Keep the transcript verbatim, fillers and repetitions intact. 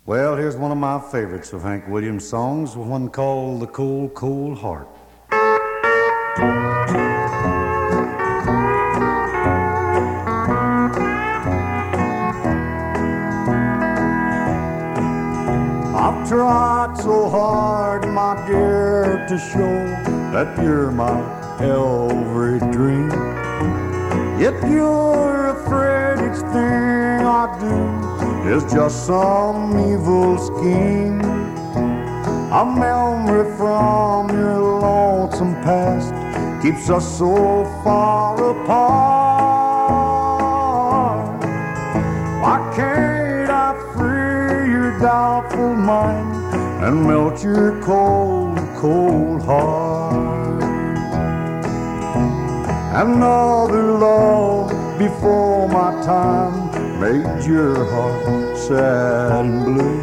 Well, here's one of my favorites of Hank Williams' songs, one called The Cold, Cold Heart. I've tried so hard, my dear, to show that you're my every dream. Yet you're afraid each thing I do is just some evil scheme. A memory from your lonesome past keeps us so far apart. Why can't I free your doubtful mind and melt your cold, cold heart? Another love before my time made your heart sad and blue.